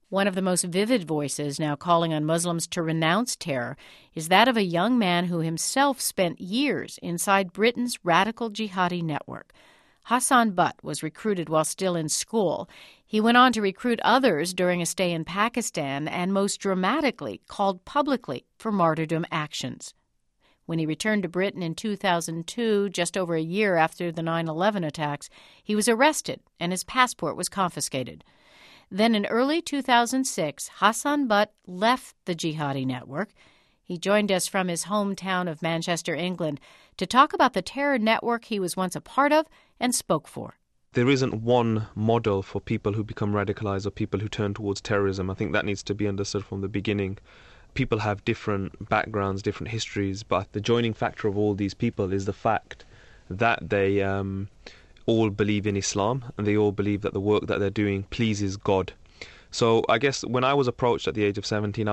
One of the most vivid voices now calling on Muslims to renounce terror is that of a young man who himself spent years inside Britain's radical jihadi network. Hassan Butt was recruited while still in school. He went on to recruit others during a stay in Pakistan and most dramatically called publicly for martyrdom actions. When he returned to Britain in 2002, just over a year after the 9/11 attacks, he was arrested and his passport was confiscated. Then in early 2006, Hassan Butt left the jihadi network. He joined us from his hometown of Manchester, England, to talk about the terror network he was once a part of and spoke for. There isn't one model for people who become radicalized or people who turn towards terrorism. I think that needs to be understood from the beginning. People have different backgrounds, different histories, but the joining factor of all these people is the fact that they all believe in Islam and they all believe that the work that they're doing pleases God. So I guess when I was approached at the age of 17,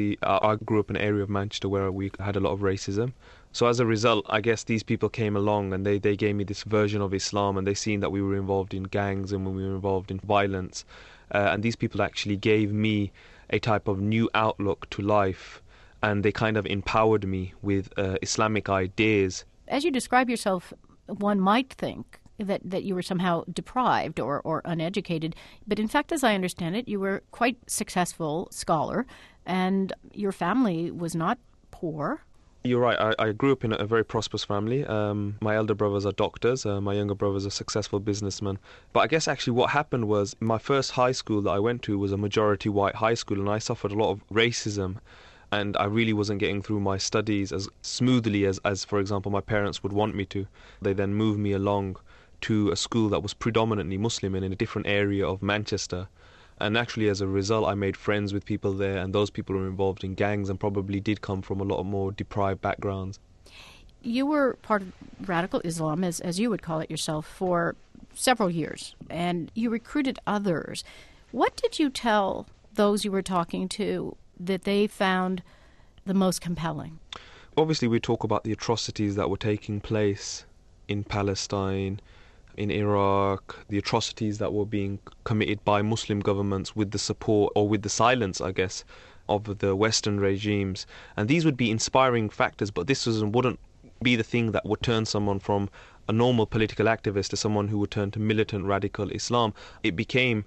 I grew up in an area of Manchester where we had a lot of racism. So as a result, I guess these people came along and they gave me this version of Islam, and they seen that we were involved in gangs and we were involved in violence. And these people actually gave me a type of new outlook to life, and they kind of empowered me with Islamic ideas. As you describe yourself, one might think that you were somehow deprived or uneducated. But in fact, as I understand it, you were quite successful scholar, and your family was not poor. You're right. I grew up in a very prosperous family. My elder brothers are doctors. My younger brother's a successful businessman. But I guess actually what happened was my first high school that I went to was a majority white high school, and I suffered a lot of racism. And I really wasn't getting through my studies as smoothly as, for example, my parents would want me to. They then moved me along to a school that was predominantly Muslim and in a different area of Manchester. And naturally, as a result, I made friends with people there, and those people were involved in gangs and probably did come from a lot more deprived backgrounds. You were part of radical Islam, as you would call it yourself, for several years, and you recruited others. What did you tell those you were talking to that they found the most compelling? Obviously, we talk about the atrocities that were taking place in Palestine, in Iraq, the atrocities that were being committed by Muslim governments with the support or with the silence, I guess, of the Western regimes. And these would be inspiring factors, but this wouldn't be the thing that would turn someone from a normal political activist to someone who would turn to militant radical Islam. It became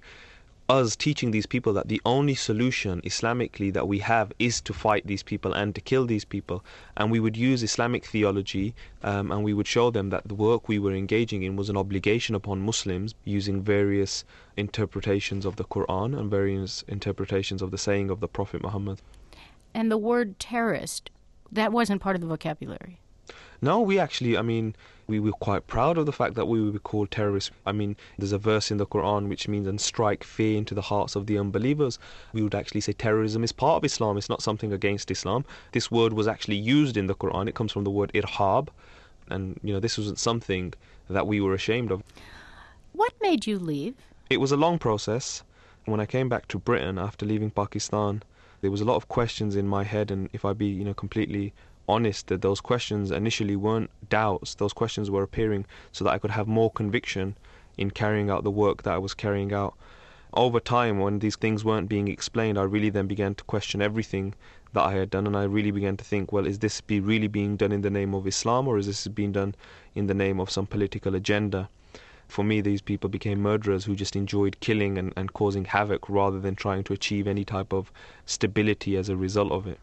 us teaching these people that the only solution Islamically that we have is to fight these people and to kill these people. And we would use Islamic theology and we would show them that the work we were engaging in was an obligation upon Muslims, using various interpretations of the Quran and various interpretations of the saying of the Prophet Muhammad. And the word terrorist, that wasn't part of the vocabulary? No, we were quite proud of the fact that we were called terrorists. There's a verse in the Quran which means, and strike fear into the hearts of the unbelievers. We would actually say terrorism is part of Islam. It's not something against Islam. This word was actually used in the Quran. It comes from the word irhab. And, this wasn't something that we were ashamed of. What made you leave? It was a long process. When I came back to Britain after leaving Pakistan, there was a lot of questions in my head, and if I be, completely honest, that those questions initially weren't doubts. Those questions were appearing so that I could have more conviction in carrying out the work that I was carrying out. Over time, when these things weren't being explained, I really then began to question everything that I had done, and I really began to think, well, is this really being done in the name of Islam, or is this being done in the name of some political agenda? For me, these people became murderers who just enjoyed killing and causing havoc rather than trying to achieve any type of stability as a result of it.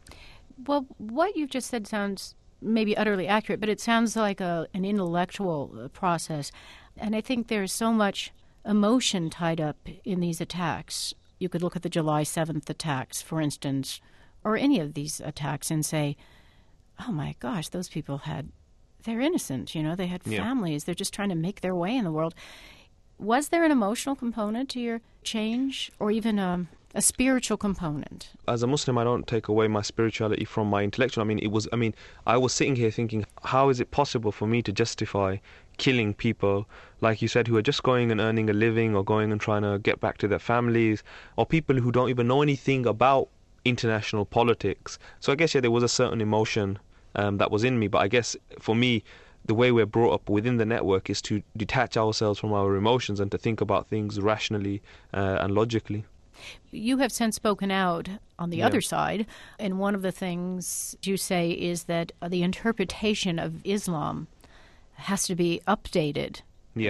Well, what you've just said sounds maybe utterly accurate, but it sounds like an intellectual process. And I think there's so much emotion tied up in these attacks. You could look at the July 7th attacks, for instance, or any of these attacks and say, oh my gosh, those people they're innocent, they had families. They're just trying to make their way in the world. Was there an emotional component to your change, or even a spiritual component? As a Muslim, I don't take away my spirituality from my intellectual. I was sitting here thinking, how is it possible for me to justify killing people, like you said, who are just going and earning a living or going and trying to get back to their families, or people who don't even know anything about international politics? So I guess, there was a certain emotion that was in me, but I guess for me, the way we're brought up within the network is to detach ourselves from our emotions and to think about things rationally and logically. You have since spoken out on the other side, and one of the things you say is that the interpretation of Islam has to be updated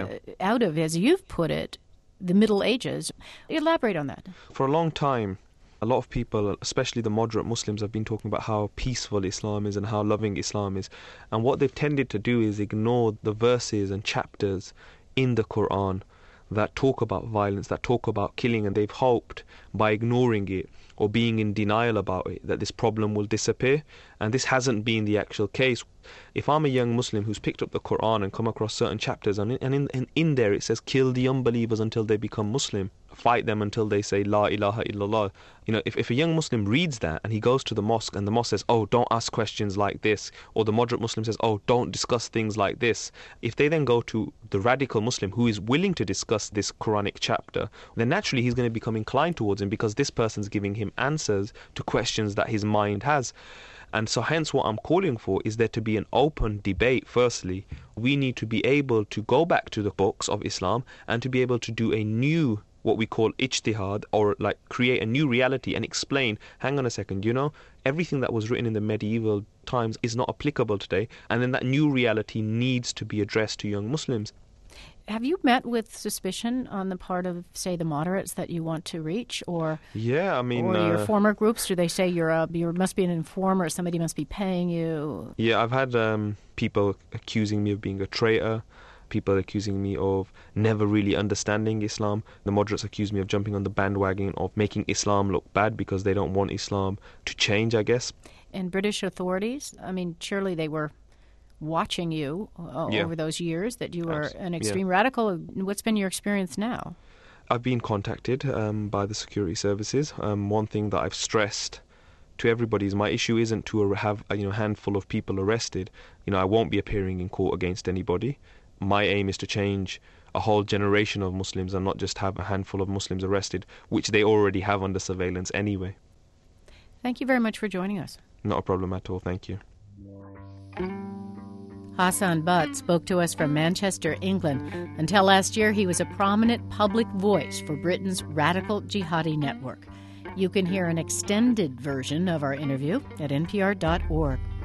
out of, as you've put it, the Middle Ages. Elaborate on that. For a long time, a lot of people, especially the moderate Muslims, have been talking about how peaceful Islam is and how loving Islam is. And what they've tended to do is ignore the verses and chapters in the Quran that talk about violence, that talk about killing, and they've hoped by ignoring it or being in denial about it that this problem will disappear. And this hasn't been the actual case. If I'm a young Muslim who's picked up the Quran and come across certain chapters, and in there it says, kill the unbelievers until they become Muslim, fight them until they say La ilaha illallah. If a young Muslim reads that and he goes to the mosque and the mosque says, oh, don't ask questions like this, or the moderate Muslim says, oh, don't discuss things like this, if they then go to the radical Muslim who is willing to discuss this Quranic chapter, then naturally he's going to become inclined towards him because this person's giving him answers to questions that his mind has. And so hence what I'm calling for is there to be an open debate. Firstly, we need to be able to go back to the books of Islam and to be able to do a new, what we call ijtihad, or like create a new reality and explain, hang on a second, everything that was written in the medieval times is not applicable today, and then that new reality needs to be addressed to young Muslims. Have you met with suspicion on the part of, say, the moderates that you want to reach, or or your former groups? Do they say you must be an informer, somebody must be paying you? Yeah, I've had people accusing me of being a traitor, people accusing me of never really understanding Islam. The moderates accuse me of jumping on the bandwagon of making Islam look bad because they don't want Islam to change, I guess. And British authorities, surely they were watching you over those years, that you were an extreme radical. What's been your experience now? I've been contacted by the security services. One thing that I've stressed to everybody is my issue isn't to have a handful of people arrested. I won't be appearing in court against anybody. My aim is to change a whole generation of Muslims and not just have a handful of Muslims arrested, which they already have under surveillance anyway. Thank you very much for joining us. Not a problem at all. Thank you. Hassan Butt spoke to us from Manchester, England. Until last year, he was a prominent public voice for Britain's radical jihadi network. You can hear an extended version of our interview at npr.org.